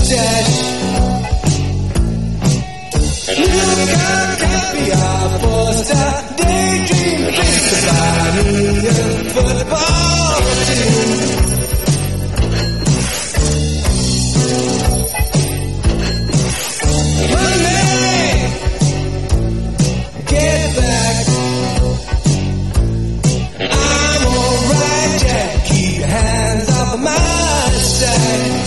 mustache. Look how happy I was. I daydream dreams about me and football team. Money, get back. I'm alright, Jack. Keep your hands off my stack.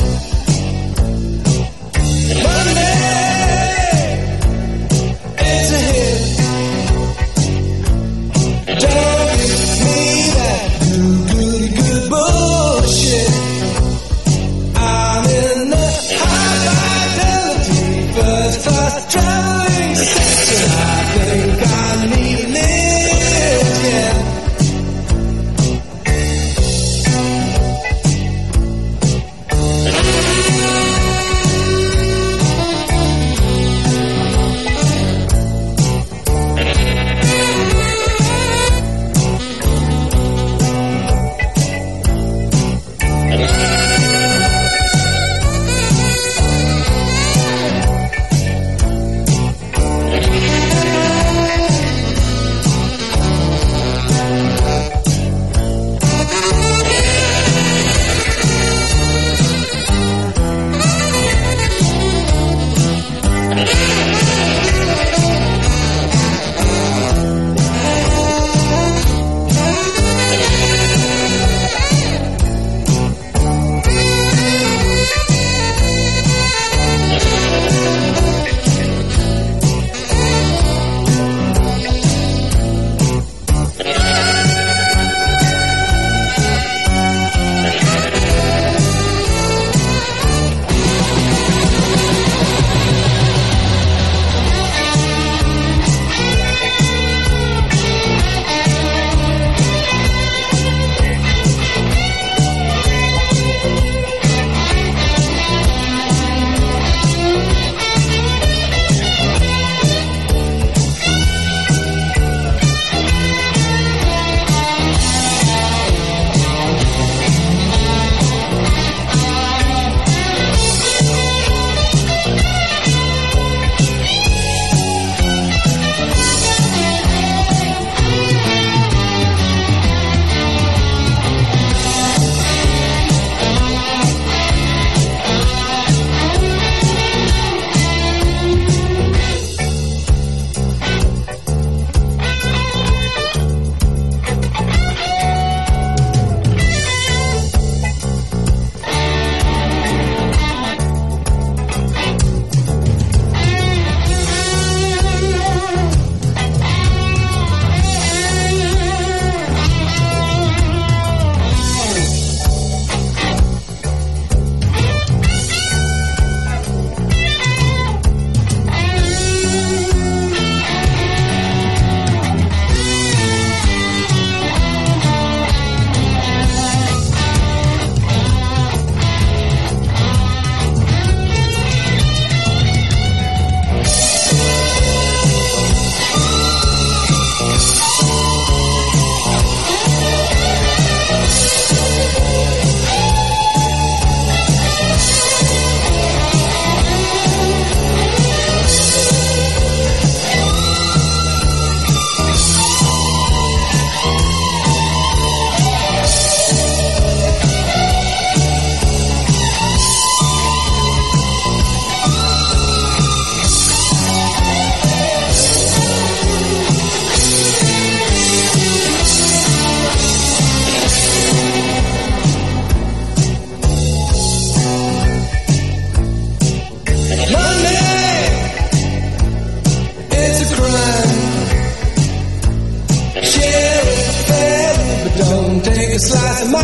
a slice of my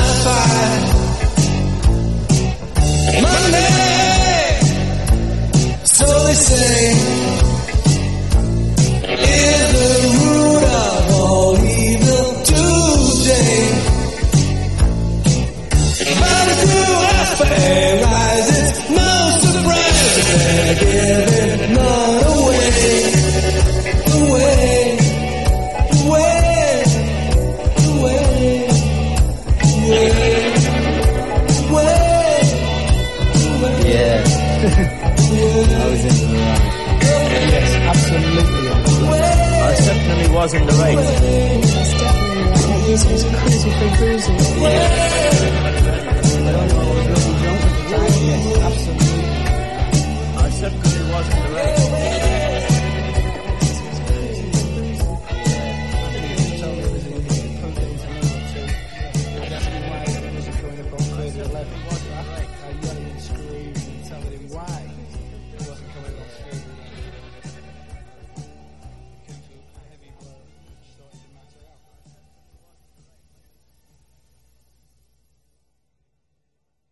pie. Money, so they say, is the root of all evil today. But if you ask for a rise, it's no surprise that they're giving none away. Away, away, away, away, away, away. Yeah. was in the race. Yes, definitely. Like, he's cruising for cruising. I said because he was in the race.